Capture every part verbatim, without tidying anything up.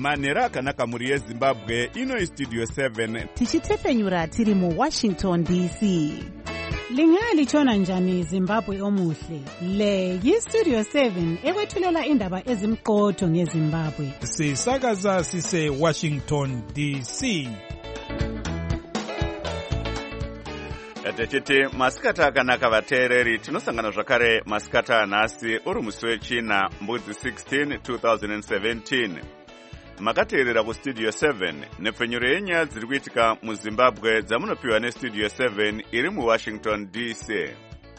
manhero akanaka mhuri yezimbabwe. Ino Studio seven tichitefenyura tiri muWashington D C. Lingalitshona njani Zimbabwe omuhle? Le yiStudio seven ekwethulela indaba ezimqotho ngeZimbabwe. Sisakaza sise Washington D C. Yatechiti masikata akanaka vateereri, tinosangana zvakare masikata anhasi uri musi wechina mbudzi sixteen two thousand seventeen. Makateerera kuStudio seven nepfenyuro yenyaya dziri kuitika muZimbabwe dzamunopiwa neStudio seven iri muWashington D C.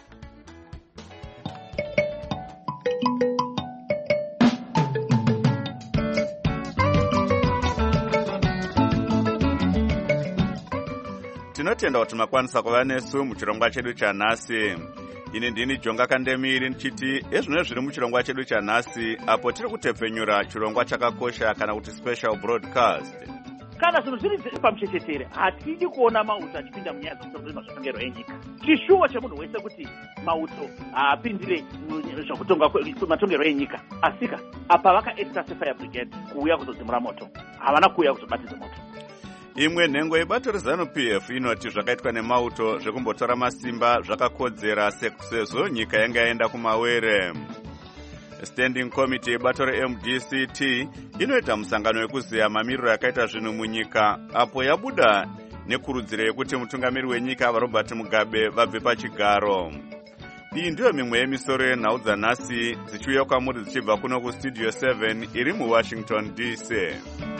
Tinotenda kuti makwanisa kuva nesu muchirongwa chedu chanhasi. Ini ndini Jonga Kandemiri ndichiti ezvino zviri muchirongwa chedu chanhasi, apo tiri kutepfenyura chirongwa chakakosha kana kuti special broadcast. Kana zvinhu zviri pamuchechetere, hatidi kuona mauto achipinda munyaya dzokutonga matongero enyika. Chishuwo chemunhu wese kuti mauto haapindire zvokutonga matongero enyika. Asika apa vakaedita sefire brigade kuuya kuzodzimura moto, havana kuuya kuzobatidza moto. Imwe nhengo yebato reZanu-P F inoti zvakaitwa nemauto zvekumbotora masimba zvakakodzera sezvo nyika yanga yaenda kumawere. Standing Committee yebato reM D C T inoita musangano wekuziya mamiriro yakaita zvinhu munyika, apo yabuda nekurudziro yekuti mutungamiri wenyika vaRobert Mugabe vabve pachigaro. Iyi ndiyo mimwe yemisoro yenhau dzanhasi dzichiuya kwamuri dzichibva kuno kuStudio seven iri muWashington D C.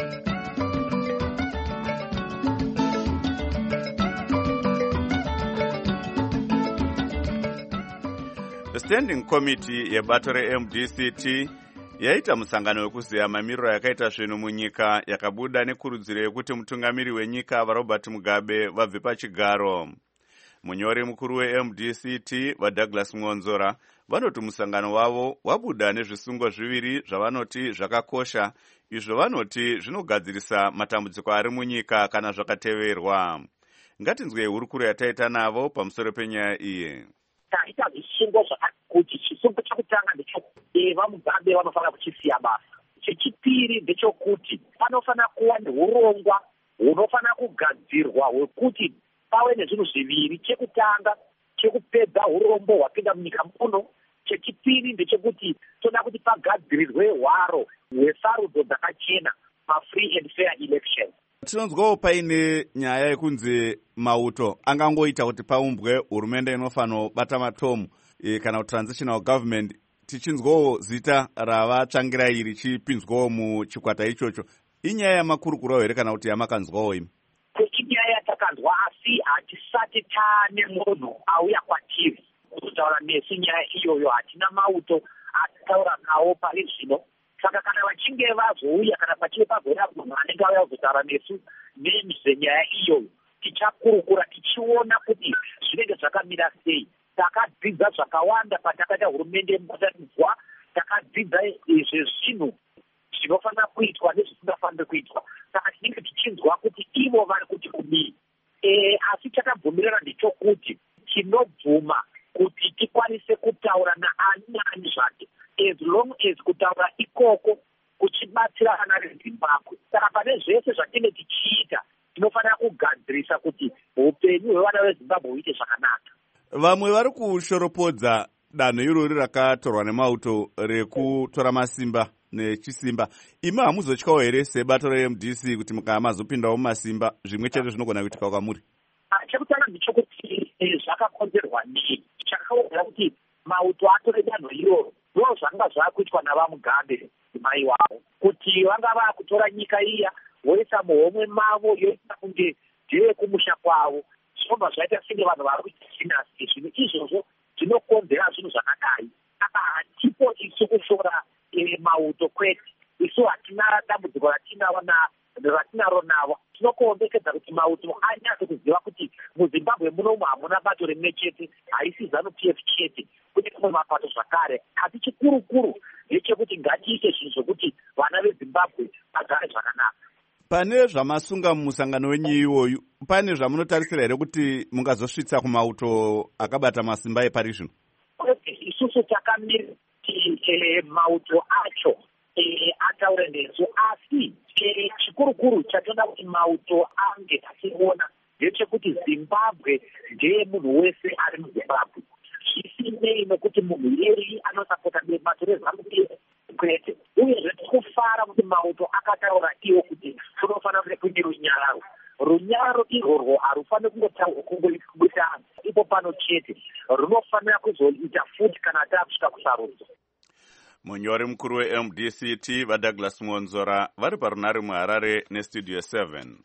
Standing Committee yebato reM D C T yaita musangano wekuziya mamiriro yakaita zvinhu munyika, yakabuda nekurudziro yekuti mutungamiri wenyika vaRobert Mugabe vabve pachigaro. Munyori mukuru weM D C T vaDouglas Mwonzora vanoti musangano wavo wabuda nezvisungo zviviri zvavanoti zvakakosha, izvo vanoti zvinogadzirisa matambudziko ari munyika kana zvakateverwa. Ngatinzwe hurukuro yataita navo pamusoro penyaya iyi. Taita zvisungo zvakakuti chisungo chekutanga ndechekuti vaMugabe vanofanira kuchisiya basa. Chechipiri ndechekuti panofanira kuva neurongwa hunofanira kugadzirwa hwekuti pave nezvinhu zviviri. Chekutanga chekupedza urombo hwapinda munyika muno. Chechipiri ndechekuti toda kuti pagadzirirwe hwaro hwesarudzo dzakachena pa-free and fair election. Tinonzwawo paine nyaya yekunzi mauto angangoita kuti paumbwe hurumende inofanira bata matomu e, kana kuti transitional government. Tichinzwawo zita ravatsvangira iri richipinzwawo muchikwata ichocho. Inyaya yamakurukurawo here kana kuti yamakanzwawo imi? Inyaya yatakanzwa, asi hatisati taane munhu auya kwatiri kutaura nesu nyaya iyoyo. Hatina mauto atataura nawo pari zvino. Saka kana vachinge vazouya kana pachinge pazoya munhu anenge auya kuzotaura nesu nezvenyaya iyoyo, tichakurukura tichiona kuti zvinenge zvakamira sei. Takadzidza zvakawanda patakaita hurumende yemubatanidzwa, takadzidza zvezvinhu zvinofanira kuitwa nezvisingafaniri kuitwa. Saka tinenge tichinzwa kuti ivo vari kuti kudii. E, asi takabvumirana ndechokuti tinobvuma kuti tikwanise kutaura naani naani zvake, as long as kutaura ikoko kuchibatsira vana veZimbabwe. Saka pane zvese zvatinenge tichiita tinofanira kugadzirisa kuti upenyu hwevana veZimbabwe huite zvakanaka. Vamwe vari kushoropodza danho irori rakatorwa nemauto rekutora masimba nechisimba. Imi hamuzotyawo here sebato reM D C kuti mukaa mazopindawo mumasimba, zvimwe chete zvinogona kuitika kwamuri? Chekutanga ndechekuti zvakakonzerwa nei. Chakaonera kuti mauto atore danho iroro ndo zvanga zvaakuitwa navaMugabe mai wavo, kuti vanga vaakutora nyika iya voisa muhomwe mavo yoita kunge ndeye kumusha kwavo. Zvinobva zvaita senge vanhu vari kuita chinasi. Zvinhu izvozvo zvinokonzera zvinhu zvakadai. Saka hatipo isu kushora mauto kwete. Isu hatina dambudziko ratinaro navo. Tinokuombekedza kuti mauto anyatso kuziva kuti muZimbabwe munomu hamuna bato rimwe chete, haisi ZANU-P F chete, kune kumwe mapato zvakare. Asi chikurukuru ndechekuti ngatiite zvinhu zvokuti vana veZimbabwe vagare zvakanaka. Pane zvamasunga mumusangano wenyu iwoyu, pane zvamunotarisira here kuti mungazosvitsa kumauto akabata masimba epari zvino? Isusu takamirira kuti mauto acho ataure nesu. Asi chikurukuru chatoda kuti mauto ange achiona ndechekuti Zimbabwe ndeye munhu wese ari muZimbabwe, zvisinei nekuti munhu iyeri anosapota bato reZANU P F kwete. Uyezve tikufara kuti mauto akataura iwo kuti kunofanira kunge kuine runyararo. Runyararo irworwo harufaniri kungotaurwa kungoita ipo pano chete, runofanira kuzoita futi kana takusvika kusarudzo. Munyori mukuru we-M D C T vaDouglas Monzora vari parunare muHarare nestudio seven.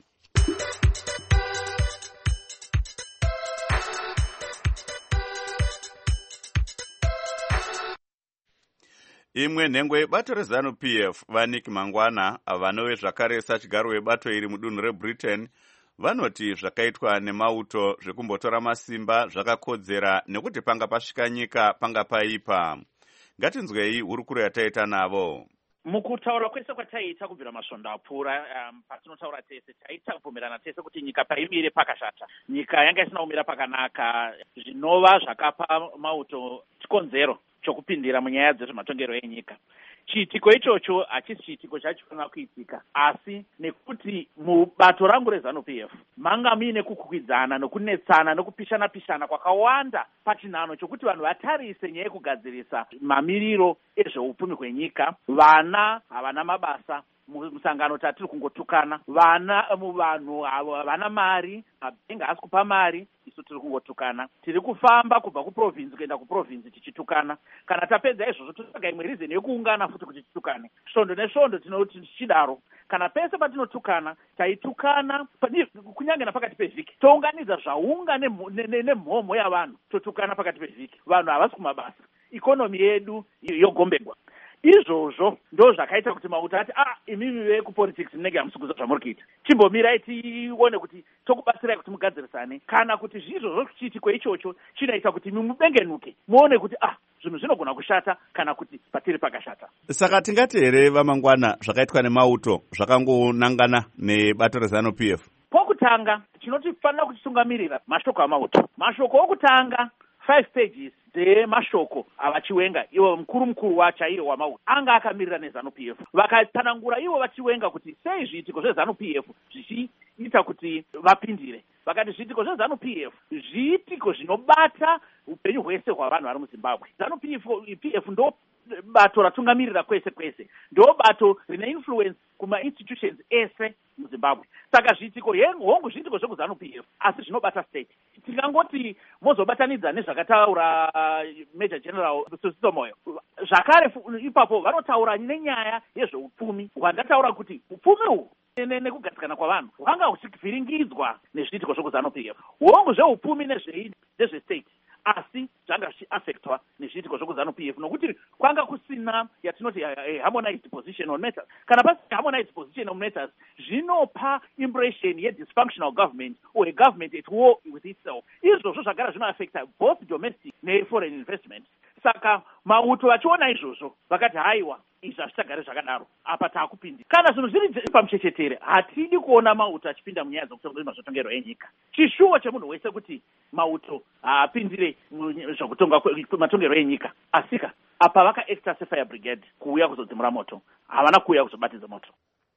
Imwe nhengo yebato reZANU P F vaNick Mangwana vanove zvakare sachigaro webato iri mudunhu reBritain vanoti zvakaitwa nemauto zvekumbotora masimba zvakakodzera nekuti panga pasvika nyika panga paipa. Ngatinzwei hurukuro yataita navo. Mukutaura kwese kwataita kubvira masvondo apfuura, um, patinotaura tese taita kubvumirana tese kuti nyika paimire pakashata, nyika yanga isina kumira pakanaka, zvinova zvakapa mauto chikonzero chokupindira munyaya dzezvematongero enyika. Chiitiko ichocho hachisi chiitiko chachifanira kuitika, asi nekuti mubato rangu reZANU P F manga muine kukwikwidzana nokunetsana nokupishana pishana kwakawanda pachinhano chokuti vanhu vatarise nyaya yekugadzirisa mamiriro ezveupfumi hwenyika. Vana havana mabasa, musangano tatiri kungotukana, vana muvanhu havana mari, mabhengi haasi kupa mari, isu tiri kungotukana. Tiri kufamba kubva kuprovinsi kuenda kuprovinsi tichitukana. Kana tapedza izvozvo totsvaga imwe reason yekuungana futi kuti titukane. Svondo nesvondo tinoti tichidaro. Kana pese patinotukana, taitukana kunyange napakati pevhiki. Tounganidza zvaunga nemhomho yavanhu, totukana pakati pevhiki. Vanhu havasi kumabasa. Ikonomi yedu yogombegwa. Izvozvo ndo zvakaita kuti mauto ati ah imimi vekupolitics munenge hamusi kuziva zvamuri kuita, chimbomirai tione kuti tokubatsirai kuti mugadzirisane. Kana kuti zvizvozvo chiitiko ichocho chinoita kuti mubengenuke muone kuti ah zvinhu zvinogona kushata kana kuti patiri pakashata. Saka tingati here vaMangwana zvakaitwa nemauto zvakangonangana nebato reZANU P F? Pokutanga tinotifanira kutitungamirira mashoko amauto. Mashoko okutanga five pages dzemashoko avachiwenga ivo mukuru mukuru wachaiyo wamauto anga akamirira neZANU P F. Vakatanangura ivo vachiwenga kuti sei zviitiko zveZANU P F zvichiita kuti vapindire. Vakati zviitiko zveZANU P F zviitiko zvinobata upenyu hwese hwavanhu vari muZimbabwe. ZANU P F ndo bato ratungamirira kwese kwese, ndo bato rine influence kuma-institutions ese muZimbabwe. Saka zviitiko hongu zviitiko zvekuZANU P F asi zvinobata state. Tingangoti mozobatanidza nezvakataura Major General Sosito Moyo. Zvakare ipapo vanotaura nenyaya yezveupfumi. Vandataura kuti upfumi uhu nekugadzikana kwavanhu hwanga huchivhiringidzwa nezviitiko zvekuZANU P F. Hongu zveupfumi nezvestate asi zvanga zvichiaffectwa nezviitiko zvekuZANU P F nokuti kwanga kusina yatinoti a harmonized position on matters. Kana pasi harmonized position on matters zvinopa impression ye-dysfunctional government or a government at war with itself. Izvozvo zvagara zvinoaffecta both domestic ne-foreign investment. Saka mauto vachiona izvozvo vakati haiwa izvi hazvichagare zvakadaro, apa taakupindi. Kana zvinhu zviri pamuchechetere hatidi kuona mauto achipinda munyaya dzekutonga zvotongero enyika. Chishuwo chemunhu wese kuti mauto haapindire zvokutonga matongero enyika. Asika apa vakaacta sefire brigade kuuya kuzodzimura moto, havana kuuya kuzobatidza moto.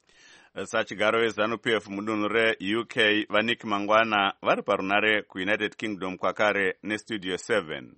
Sachigaro weZANU P F mudunhu reU K vaNick Mangwana vari parunare kuUnited Kingdom kwakare nestudio seven.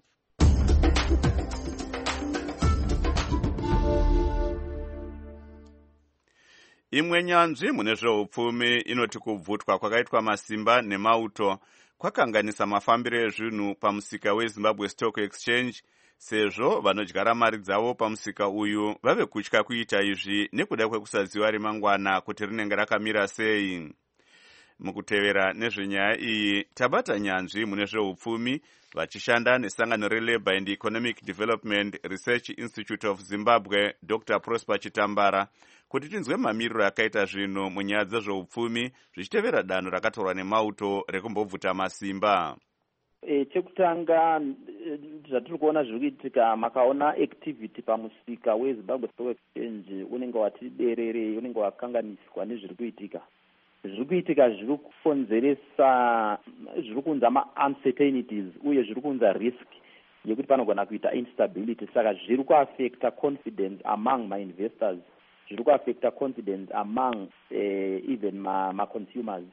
Imwe nyanzvi mune zveupfumi inoti kubvutwa kwakaitwa masimba nemauto kwakanganisa mafambiro ezvinhu pamusika weZimbabwe Stock Exchange, sezvo vanodyara mari dzavo pamusika uyu vave kutya kuita izvi nekuda kwekusaziva remangwana kuti rinenge rakamira sei. Mukutevera nezvenyaya iyi tabata nyanzvi mune zveupfumi vachishanda nesangano reLabour and Economic Development Research Institute of Zimbabwe Doctor Prosper Chitambara kuti tinzwe mamiriro akaita zvinhu munyaya dzezveupfumi zvichitevera danho rakatorwa nemauto rekumbobvuta masimba. E, chekutanga zvatiri kuona zviri kuitika, makaona activity pamusika weZimbabwe Stock Exchange unenge wati berere, unenge wakanganiswa nezviri kuitika. Zviri kuitika zviri kukonzeresa zviri kunza ma-uncertainties uye zviri kunza risk yekuti panogona kuita instability. Saka zviri kuaffecta confidence among my investors zviri kuaffecta confidence among uh, even ma-consumers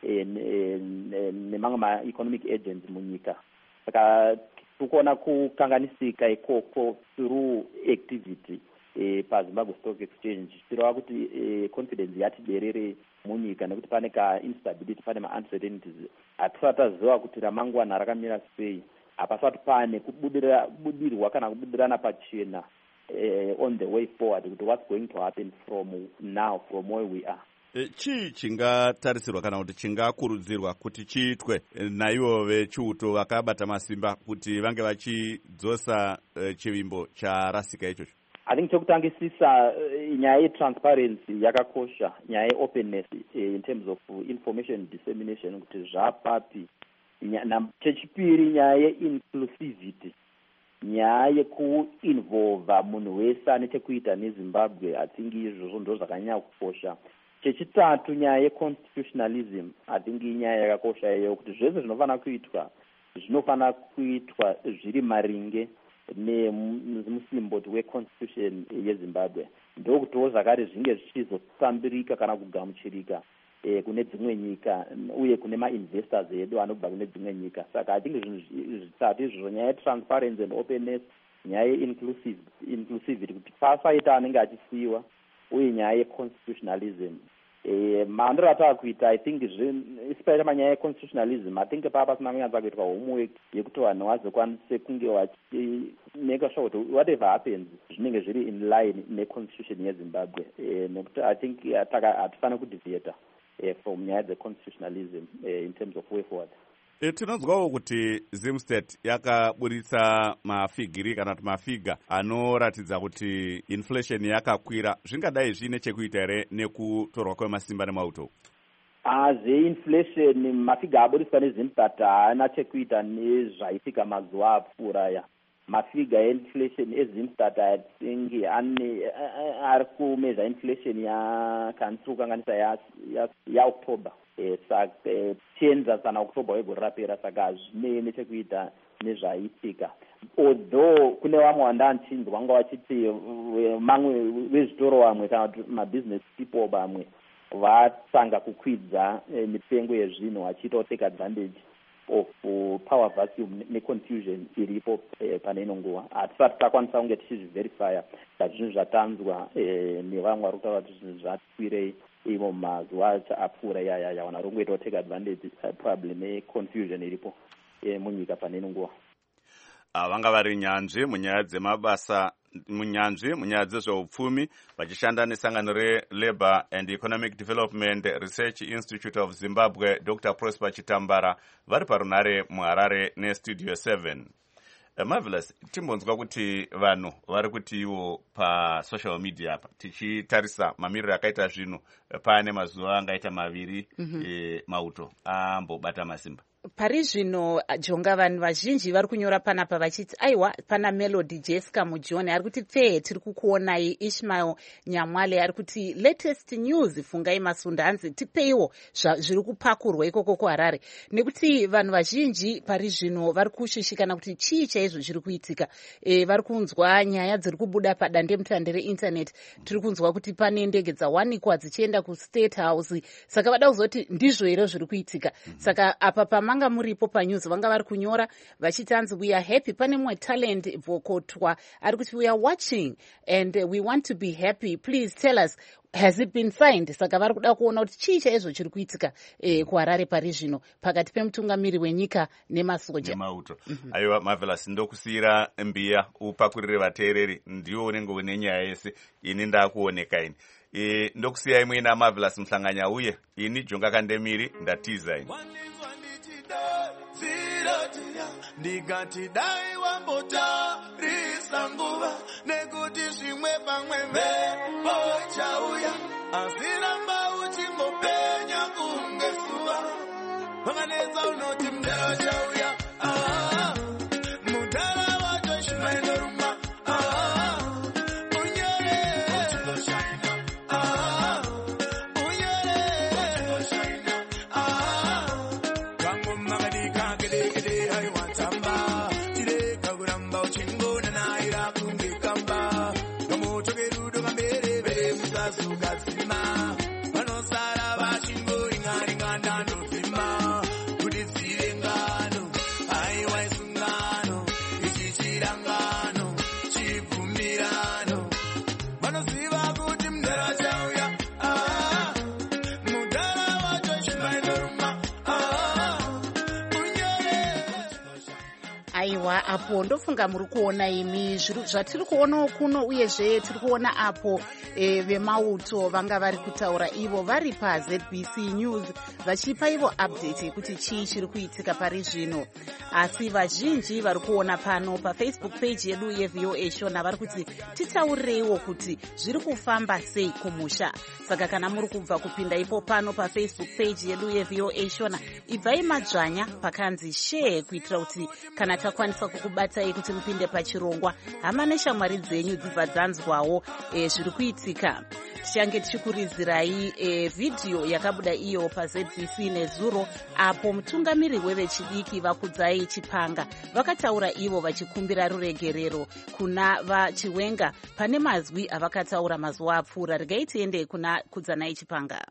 nemamwe ma-economic agents munyika. Saka tikuona kukanganisika ikoko through activity eh, paZimbabwe Stock Exchange tirova kuti eh, confidence yati berere munyika nekuti pane ka instability, pane ma-uncertainties. Hatisati taziva kuti ramangwana rakamira sei, hapasati pane kubudirwa kana kubudirana pachena eh, on the way forward kuti what's going to happen from now, from where we are. Chii chingatarisirwa kana kuti chingakurudzirwa kuti chiitwe naivo vechiuto vakabata masimba kuti vange vachidzosa uh, chivimbo charasika ichocho? I think chekutangisisa uh, nyaya yetransparency yakakosha, nyaya yeopenness uh, in terms of uh, information dissemination kuti zvapapi. Chechipiri nyaya yeinclusivity, nyaya yekuinvolva munhu wese ane chekuita neZimbabwe. I think izvozvo ndo zvakanyanya kukosha. Chechitatu nyaya yeconstitutionalism, I think inyaya yakakosha iyo kuti zvese zvinofanira kuitwa zvinofanira kuitwa zviri maringe nemusimboti weconstitution yeZimbabwe, ndokutiwo zvakare zvinge zvichizosambirika kana kugamuchirika eh, kune dzimwe nyika uye kune ma-investors edu anobva kune dzimwe nyika. Saka I think zvinhu zvitatu izvozvo, nyaya yetransparency and openness, nyaya yeinclusivity kuti pasaita anenge achisiyiwa, uye nyaya yeconstitutionalism. Eh, maandiro atava kuita, I think especially manyaya yeconstitutionalism, I think papa pasina kunyatsa kuitwa homework yekuti vanhu vazokwanise kunge vachimake sure kuti whatever happens zvinenge zviri in line neconstitution yeZimbabwe. Eh, nekuti I think hatifaniri kudivhieta eh, from nyaya dzeconstitutionalism eh, in terms of way forward. E, tinonzwawo kuti Zimstate yakaburitsa mafigiri kana kuti mafiga anoratidza kuti inflation yakakwira. Zvingadai zvine chekuita here nekutorwa kwemasimba nemauto? Zve-inflation mafiga aburiswa neZimstate haana chekuita nezvaitika mazuva apfuuraya. Mafiga einflation eZimstate I think ari kumezha inflation yakanisi kukanganisa yaOctober. Saka tenza sana October wegore rapera, saka hazvine nechekuita nezvaitika. Although kune vamwe vandachinzwa vanga vachiti mamwe vezvitoro vamwe kana kuti mabusiness people vamwe vatanga kukwidza mitengo yezvinhu vachiita kutake advantage of power vacuum neconfusion iripo pane ino nguva. Hatisati takwanisa kunge tichizviverifya kuti zvinhu zvatanzwa nevamwe vari kutaura kuti zvinhu zvatikwirei ivo mazuva apfuura yaya wana rongoita kutake advantage probably neconfusion iripo munyika pane ino nguva. Vanga vari nyanzvi munyaya dzemabasa, munyanzvi munyaya dzezveupfumi vachishanda nesangano reLabour and Economic Development Research Institute of Zimbabwe, Doctor Prosper Chitambara, vari parunare muHarare neStudio seven. Uh, Marvelous, timbonzwa kuti vanhu vari kuti iwo pasocial media apa tichitarisa mamiriro akaita zvinhu pane mazuva angaita maviri mm -hmm. e, mauto ambobata masimba. Pari zvino Jonga, vanhu vazhinji vari kunyora panapa vachiti aiwa pana Melody Jessica Mujone ari kuti pfee tiri kukuonai. Ishmael Nyamwale ari kuti latest news fungai Masunda hanzi tipeiwo zviri kupakurwa ikoko kuHarare, nekuti vanhu vazhinji pari zvino vari kushishikana kuti chii chaizvo zviri kuitika. E, vari kunzwa nyaya dziri kubuda padande mutande reinternet. Tiri kunzwa kuti pane ndege dzawanikwa dzichienda kuState House, saka vada kuzoti ndizvo here zviri kuitika. Saka apa pama manga muripo panews vanga vari kunyora vachitanzi we are happy. Pane mwe talent Vokotwa ari kuti we are watching and uh, we want to be happy, please tell us has it been signed. Saka vari kuda kuona kuti chii chaizvo chiri kuitika eh, kuHarare pari zvino pakati pemutungamiri wenyika nemasoja nemauto. Mm-hmm. Aiwa Marvelous, ndokusiyira mbiya upakurire vateereri ndiwo unenge une nyaya yese ini ndakuoneka ini. E, ndokusiyai muina Marvelous Mhlanganya uye ini Jonga Kandemiri ndatiza ini. Ndikati dai wambotarisa nguva nekuti zvimwe pamwe mhepo chauya asiramba uchingopenya kunge zuva vanganetsa unoti mdara chauya ah, mudara wacho chimaendoruma ah, unyore uchingoshaina ah, unyore uchingoshaina ah, kangu magadika gede gede hai watamba tireka kuramba uchingona naira kungikamba kamoto kerudo kambere bere musa maisungano ichi chirangano chibvumirano vanoziva kuti mudhara chauya ah, mudhara wacho chimaindoruma ah, unyore. Aiwa, apo ndofunga muri kuona imi zviri zvatiri kuonawo kuno, uyezve tiri kuona apo e, vemauto vanga vari kutaura ivo vari paZ B C News vachipa ivo update yekuti chii chiri kuitika pari zvino. Asi vazhinji vari kuona pano pafacebook page yedu yeV O A Shona vari kuti titaurireiwo kuti zviri kufamba sei kumusha. Saka kana muri kubva kupinda ipo pano pafacebook page yedu yeV O A Shona, ibvai madzvanya pakanzi share kuitira kuti kana takwanisa kukubatai kuti mupinde pachirongwa, hama neshamwari dzenyu dzibva dzanzwawo e, zviri kuitika. Tichange tichikuridzirai e, vhidhiyo yakabuda iyo paZ B C nezuro, apo mutungamiri wevechidiki vakudzai Chipanga vakataura ivo vachikumbira ruregerero kuna vaChiwenga pane mazwi avakataura mazuva apfuura. Regai tiende kuna Kudzanai Chipanga.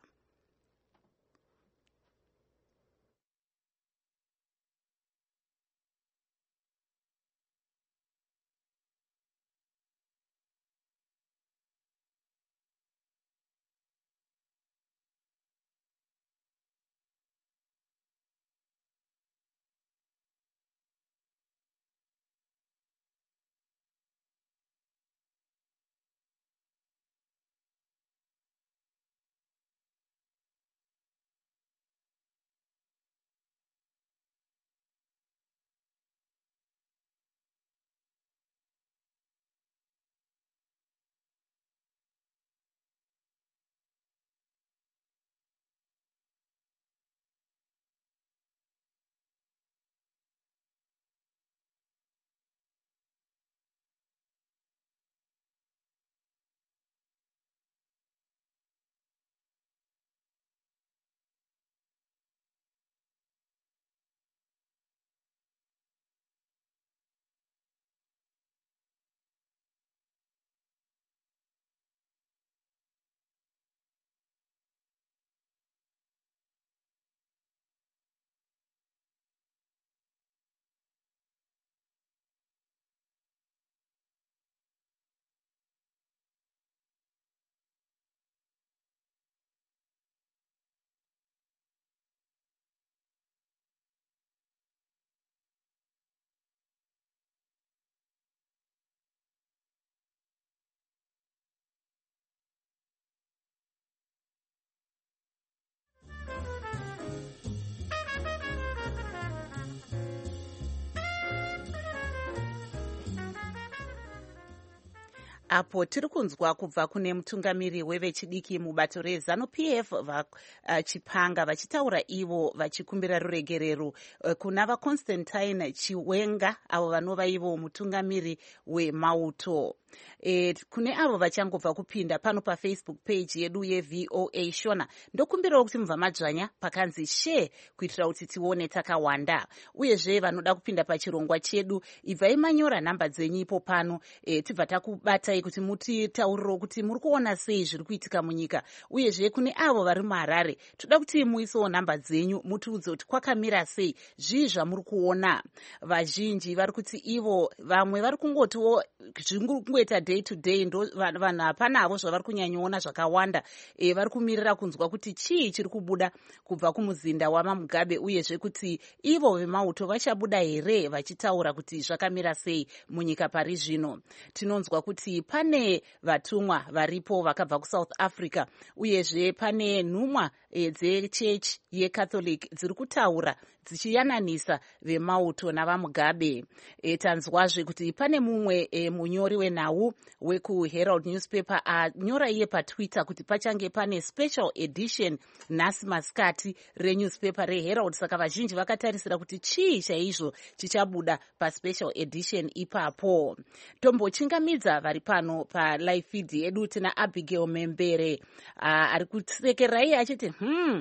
Apo tiri kunzwa kubva kune mutungamiri wevechidiki mubato reZANU-P F vaChipanga vachitaura ivo vachikumbira ruregerero kuna vaConstantine Chiwenga avo vanova ivo mutungamiri wemauto. E, kune avo vachangobva kupinda pano pafacebook page yedu yeV O A Shona, ndokumbirawo kuti mubva madzvanya pakanzi share kuitira kuti tione takawanda. Uyezve vanoda kupinda pachirongwa chedu, ibvai manyora nhamba dzenyu ipo pano, e, tibva takubatai kuti mutitauriro kuti muri kuona sei zviri kuitika munyika. Uyezve kune avo vari muHarare, toda kuti muisewo nhamba dzenyu mutiudze kuti kwakamira sei, zvii zvamuri kuona. Vazhinji vari kuti ivo vamwe vari kungotiwo zvingurikuita day to day, ndo vanhu hapana avo zvavari kunyanyoona zvakawanda. E, vari kumirira kunzwa kuti chii chiri kubuda kubva kumuzinda wamaMugabe, uyezve kuti ivo vemauto vachabuda here vachitaura kuti zvakamira sei munyika pari zvino. Tinonzwa kuti pane vatumwa varipo vakabva kuSouth Africa, uyezve pane nhumwa e, dzechechi yeCatholic dziri kutaura dzichiyananisa vemauto navaMugabe. E, tanzwazve kuti pane mumwe e, munyori wenhau wekuHerald newspaper anyora iye paTwitter kuti pachange pane special edition nhasi masikati renewspaper reHerald. Saka vazhinji vakatarisira kuti chii chaizvo chichabuda paspecial edition ipapo. Tombochingamidza vari pano palive feed yedu tina Abigail Membere ari kusekerera iye achiti hmm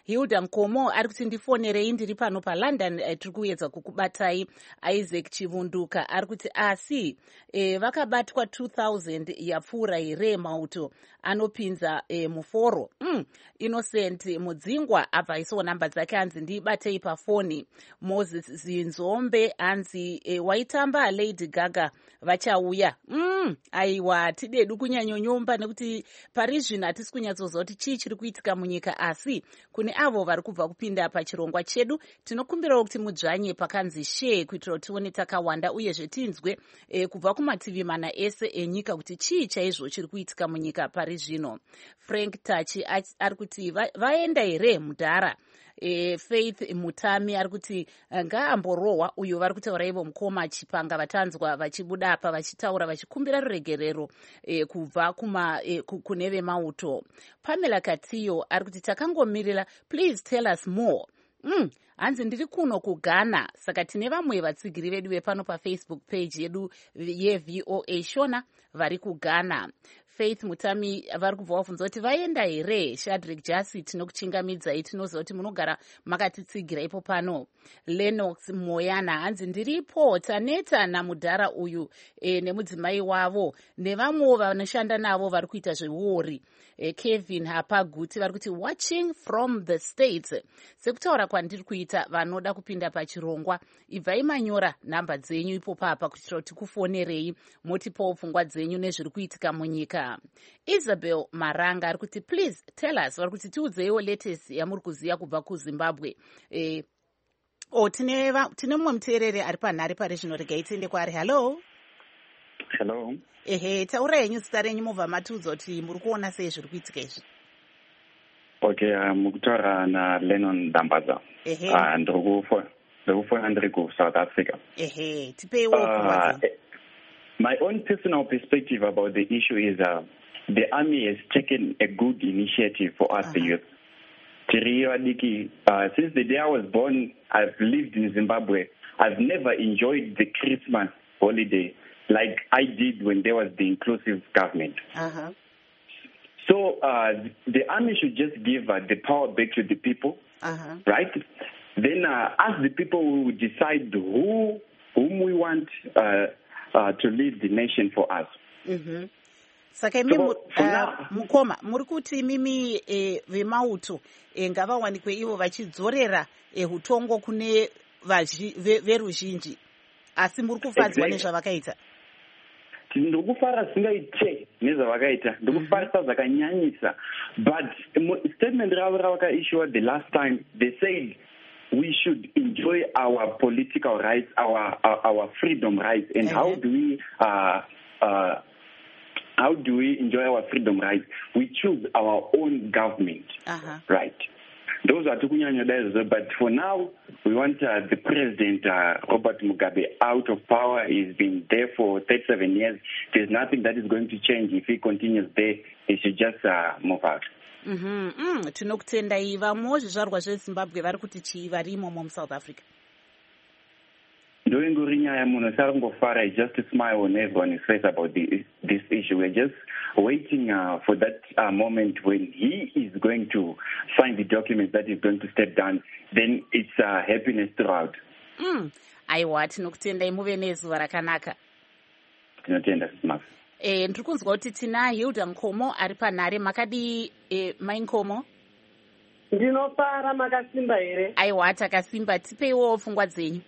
Hilda Nkomo ari kuti ndifonerei ndiri pano paLondon, eh, tiri kuedza kukubatai. Isaac Chivunduka ari kuti asi eh, vakabatwa two thousand yapfuura here mauto anopinza eh, muforo. mm. Innocent Mudzingwa abva iso namba dzake anzi ndibatei pafoni. Moses Zinzombe anzi eh, waitamba Lady Gaga vachauya. mm. Aiwa tidedu kunyanyonyomba nekuti pari zvino hatisi kunyatsoziva kuti chii chiri kuitika munyika, asi kune avo vari kubva kupinda pachirongwa chedu tinokumbirawo kuti mudzvanye pakanzi share kuitira kuti tione takawanda uyezve tinzwe e, kubva kumativi mana ese enyika kuti chii chaizvo chiri kuitika munyika pari zvino. Frank Tachi ari kuti vaenda here mudhara. E, Faith Mutami ari kuti ngaamborohwa uyo vari kutaura ivo mukoma chipanga vatanzwa vachibuda apa vachitaura vachikumbira ruregerero e, kubva kuma e, kune vemauto. Pamela Katiyo ari kuti takangomirira, please tell us more. Mm, hanzi ndiri kuno kuGhana, saka tine vamwe vatsigiri vedu vepano paFacebook page yedu yeV O A Shona vari kuGhana. Faith Mutami vari kubva vafunza kuti vaenda here. Shadrack Jasi tinokuchingamidzai, tinoziva kuti munogara makatitsigira ipo pano. Lennox Moyana hanzi ndiripo, taneta namudhara uyu e, nemudzimai wavo nevamwe vanoshanda navo vari kuita zveuori. E, Kevin Hapaguti vari kuti watching from the States. Sekutaura kwandiri kuita vanoda kupinda pachirongwa, ibvai manyora nhamba dzenyu ipo papa kuitira kuti kufonerei motipawo pfungwa dzenyu nezviri kuitika munyika. Isabel Maranga ari kuti please tell us, vari kuti tiudzeiwo latest yamuri kuziya kubva kuZimbabwe. E, o tine tine mumwe muteereri ari panhare pari zvino, regai tiende kwaari. Hello. Hello. Ehe, taura henyu zita renyu mubva matiudza kuti muri kuona sei zviri kuitika izvi. Okay, uh, mukutaura naLennon Dambaza. Ehe. Uh, ndikufona ndiri kuSouth Africa. Ehe, tipeiwo pfungwa dzenyu. My own personal perspective about the issue is uh, the army has taken a good initiative for us, uh-huh. the youth. Uh, since the day I was born, I've lived in Zimbabwe. I've never enjoyed the Christmas holiday like I did when there was the inclusive government. Uh-huh. So uh, the army should just give uh, the power back to the people, uh-huh. right? Then uh, as the people will decide who whom we want uh, uh, to lead the nation for us. Mm-hmm. Saka imi so, uh, mukoma muri kuti mimi eh, vemauto eh, ngavawanikwe ivo vachidzorera eh, hutongo kune veruzhinji, asi muri kufadzwa nezvavakaita. Ndokufara singaite nezvavakaita, ndokufarisa zvakanyanyisa. But statement ravo ravakaissuwa the last time, they said we should enjoy our political rights, our our, our freedom rights, and uh-huh. how do we uh, uh, how do we enjoy our freedom rights? We choose our own government, uh-huh. right? Those are tukunyanya, but for now, we want uh, the president, uh, Robert Mugabe, out of power. He's been there for thirty-seven years. There's nothing that is going to change. If he continues there, he should just uh, move out. Mhm. Mm, tinokutendai vamwe zvizvarwa zveZimbabwe vari kuti chii varimo mu South Africa. Ndoingorinya ya munhu sarongofara, I just smile on everyone's face about the, this issue. We're just waiting uh, for that uh, moment when he is going to sign the document that is going to step down. Then it's uh, happiness throughout. Mm. Aiwa, tinokutendai muve nezuva rakanaka. Tinotenda smafu. Eh, ndiri kunzwa kuti tina Hilda Nkomo ari panhare. Makadi eh, Mai Nkomo? Ndinofara, makasimba here? Aiwa, takasimba. Tipeiwo pfungwa dzenyu.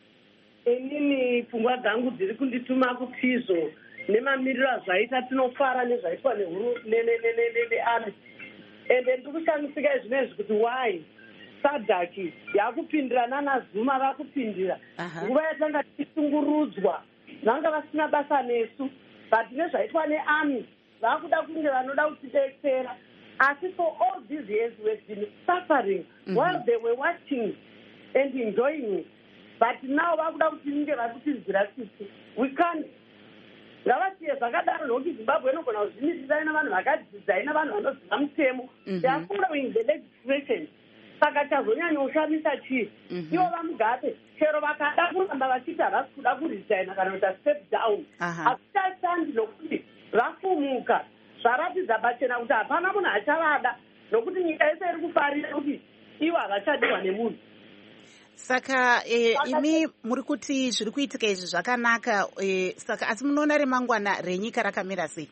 Inini pfungwa dzangu dziri kundituma kutizo nemamiriro azvaita tinofara nezvaitwa nearmy. Ende ndiri kushamisika zvinezvi kuti why Sadaki yakupindirana naZuma vakupindira nguva yatanga tisungurudzwa vanga vasina basa nesu, but nezvaitwa nearmy vakuda kunge vanoda kutidetsera. Asi for all these years we've been suffering mm-hmm. while they were watching and enjoying it. But now vakuda kuti inge vakutizira sisi. We can't. Ngavasiye zvakadaro nokuti Zimbabwe inogona kuzvimirirana navanhu vakadzidza ina vanhu vanoziva mutemo. They are following the legislation. Saka chazonyanya ushamisa chii? Ivo vamugabe chero vakada kuramba vachiti havasi kuda kuresigna kana kuita step down. Hazvichashandi nokuti vafumuka. Zvaratidza pachena kuti hapana munhu achavada nokuti nyika yese iri kufarira kuti ivo havachadiwa nemunhu. Saka eh, imi muri kuti zviri kuitika izvi zvakanaka, eh, saka asi munoona remangwana renyika rakamira sei?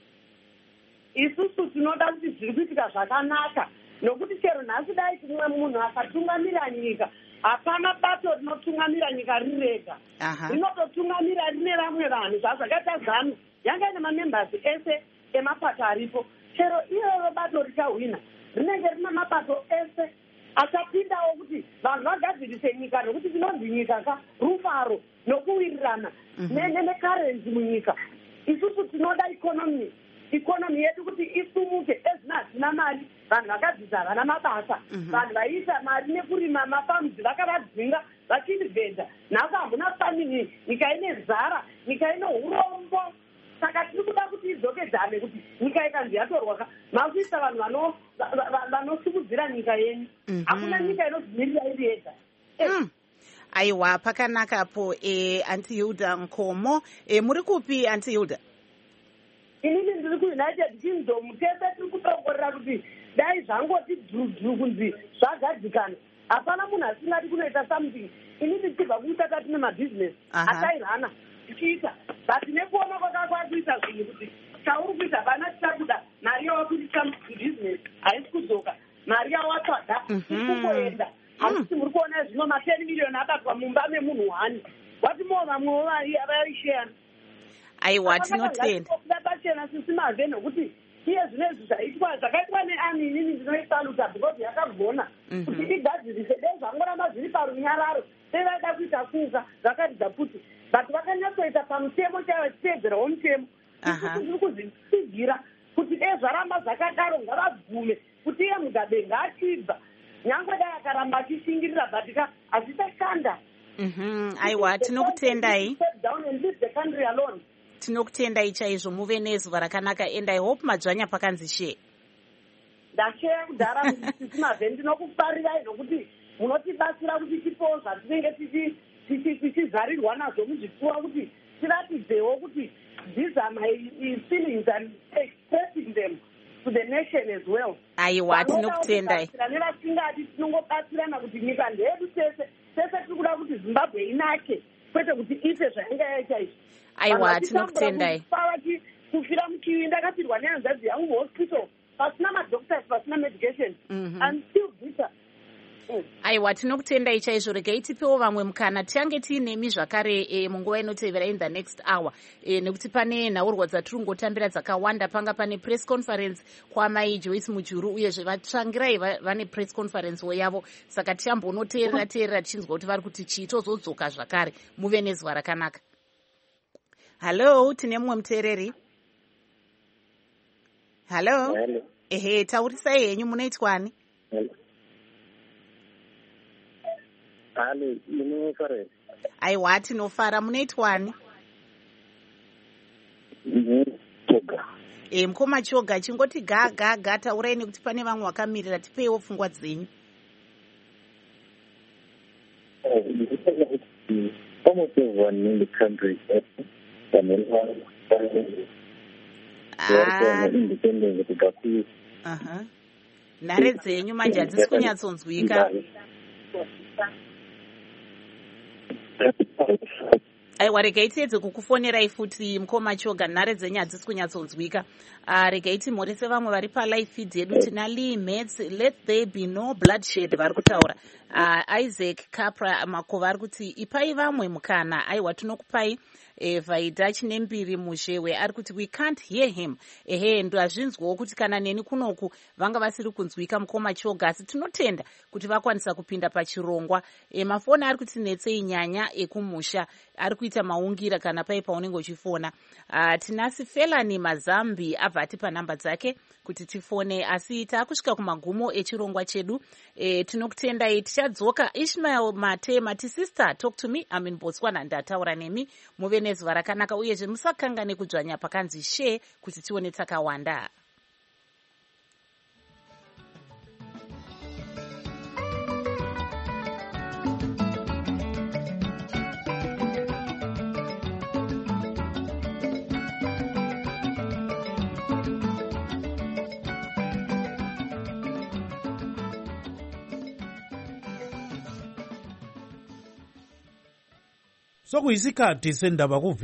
Isusu tinoda kuti zviri kuitika zvakanaka, nokuti chero nhasi dai kumwe munhu akatungamira nyika, hapana bato rinotungamira nyika riri rega, rinototungamira rine vamwe vanhu. Zvazvakaita zanu yanga ine mamembers ese emapato aripo, chero iroro bato richahwina rinenge rina mapato ese achapindawo kuti vanhu vagadzirise nyika, nokuti tinonzi nyika ka rufaro nokuwirirana nekarenzi munyika. Isusu tinoda ikonomi ikonomi yedu kuti isumuke. Ezina hazina mari, vanhu vakadzidza havana mabasa, vanhu vaiita mari nekurima mafamzi vakavadzinga vachirivhedha. Nhasi hamuna famini, nyika ine nzara, nyika ine urombo. Saka tiri kuda kuti idzokedzane kuti nyika ikanzi yatorwa makuisa vanhu vanosimudzira nyika yenyu. Hakuna nyika inodzimirira iri yega. Aiwa, pakanakapo. eh, Aunty Hilda Nkomo, eh, muri kupi Aunty Hilda? Inini ndiri kuunited kingdom. Tese tiri kutongorera kuti dai zvangoti dhurudhuru kunzi zvagadzikana, hapana munhu asingati kunoita something. Inini tichibva kuita tatine mabhizinesi atairana tichiita, but nekuona kwakakwa kuita zvinhu kuti chauri kuita hapana tichabuda mari yawakuita bhizinesi haisi kudzoka, mari yawatsvaga ikungoenda. Handiti muri kuona zvino mateni miliyoni abatwa mumba memunhu wani, wati moo vamwewo vaisheyana. Aiwa, tinotenda pachena sisi mave, nokuti iye zvinezvi zvaitwa zvakaitwa neani, inini ndinoisaluta because yakagona kuti igadzirise. Dei zvangoramba zviri parunyararo, dei vaida kuita kuka zvakaridza kuti but vakanyatsoita pamutemo chaivo chitedzerawo mutemo. Isusu zviri kuzvitsigira kuti dei zvaramba zvakadaro ngavabvume kuti iye Mugabe ngaachibva, nyangwe dai akaramba achishingirira bhatika hazvichashanda. Aiwa, tinokutendai. Down and leave the country alone. Tinokutendai chaizvo, muve nezuva rakanaka, and I hope madzvanya pakanzi she. Ndasheya kudhara sisi mave, ndinokufarirai nokuti munotibatsira kuti tipowo zvatinenge tichizarirwa nazvo muzvipfuwa, kuti tiratidzewo kuti these are my feelings and expressing them to the nation as well. Aiwa, tinokutendai. Nevasingadi tinongobatsirana kuti nyika ndeyedu tese, tese tiri kuda kuti Zimbabwe inake, kwete kuti iite zvainga yaita izvi. Aiwa, tinokutendai. Pavati kufira muchiwi ndakapirwa nehanzvadzi yangu muhospital, pasina madoctors, pasina medication. I'm still bitter. Aiwa, tinokutendai chaizvo. Regai tipewo vamwe mukana, tiange tiinemi zvakare e, munguva inotevera in the next hour, e, nekuti pane nhaurwa dzatiri kungotambira dzakawanda. Panga pane press conference kwamai Joyce Mujuru, uyezve vatsvangirai vane press conference yavo, saka tiambonoteerera teerera tichinzwa kuti vari kuti chiitozodzoka zvakare. Muve nezuva rakanaka. Hello, tine mumwe muteereri. Hello. Ehe, taurisai henyu, munoitwani? Hali, munofara. Aiwa, tinofara. Munoitwani? Choga. E, mukoma Choga, chingoti ga ga ga, taurai nekuti pane vamwe vakamirira, tipeiwo pfungwa dzenyu. Almost everyone in the country is independent of the Aha. Nhare dzenyu manje hadzisi kunyatsonzwika. Aiwa, regai tiedze kukufonerai futi mukoma Choga, nhare dzenyu hadzisi kunyatsonzwika. Uh, regai timhorese vamwe vari palive feed yedu. Tina Lee Mets, let there be no bloodshed, vari kutaura. Uh, Isaac Capra Makova ari kuti ipai vamwe mukana. Aiwa, tinokupai. E, Vaida Chinembiri Muzhewe ari kuti we can't hear him. Ehe, ndo azvinzwawo kuti kana neni kunoku vanga vasiri kunzwika mukoma Choga, asi tinotenda kuti vakwanisa kupinda pachirongwa. E, mafoni ari kuti netsei nyanya ekumusha, ari kuita maungira kana pai paunenge uchifona. Uh, tinasi Felani Mazambi abvati panhamba dzake kuti tifone, asi taakusvika kumagumo echirongwa chedu. E, tinokutendai. Tichadzoka. Ishmael Mate, Mati sister, talk to me. I'm in Botswana, ndataura nemi. Muve nezuva rakanaka, uyezve musakangane kudzvanya pakanzi she kuti tione takawanda. sokuyisikhathi sendaba ku